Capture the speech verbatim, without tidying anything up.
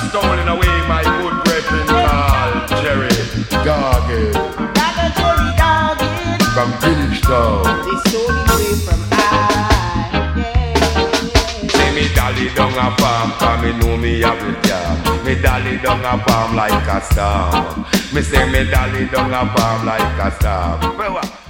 stolen away my good brethren called Jerry Gargan. Dagger Jerry Gargan. From Village Town. They stole him away from I. Yeah. Say me dolly down a farm, cause me know me have it, yeah. Me dolly down a farm like a storm. Me say me dolly down a farm like a storm.